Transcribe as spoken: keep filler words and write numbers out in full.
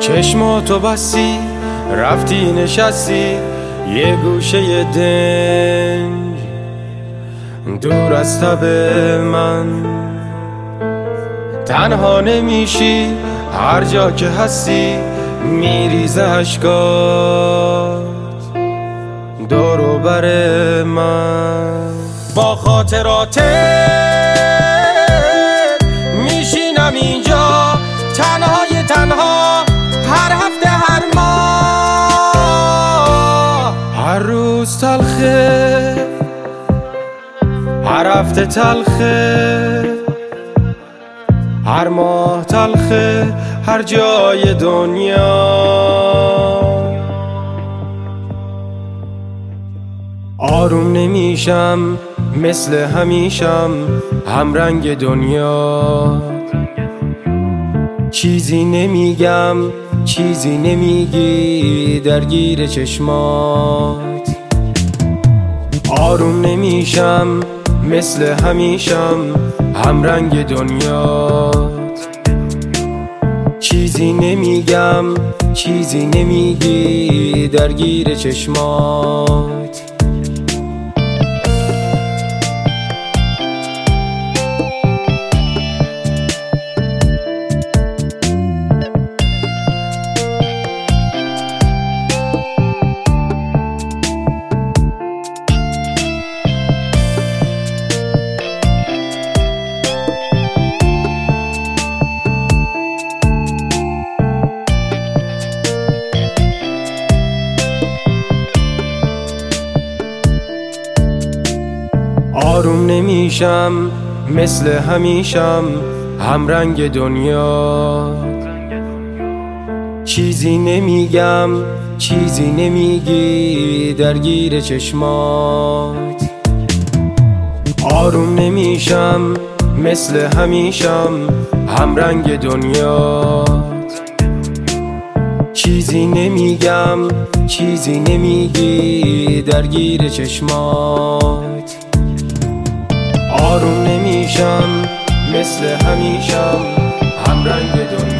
چشماتو بستی رفتی نشستی یه گوشه دنج دور از تب من، تنها نمیشی هر جا که هستی میریزه اشکات دور و بر من. با خاطرات میشینم اینجا تنهای تنها هر هفته هر ماه، هر روز تلخه هر هفته تلخه هر ماه تلخه هر جای دنیا. آروم نمیشم مثل همیشم هم رنگ دنیا، چیزی نمیگم چیزی نمیگی درگیر چشمات. آروم نمیشم مثل همیشم هم رنگ دنیات، چیزی نمیگم چیزی نمیگی درگیر چشمات. آروم نمیشم مثل همیشم هم رنگ دنیات، چیزی نمیگم چیزی نمیگی درگیر چشمات. آروم نمیشم مثل همیشم هم رنگ دنیات، چیزی نمیگم چیزی نمیگی درگیر چشمات. آروم نمیشم مثل همیشم هم رنگ دنیا.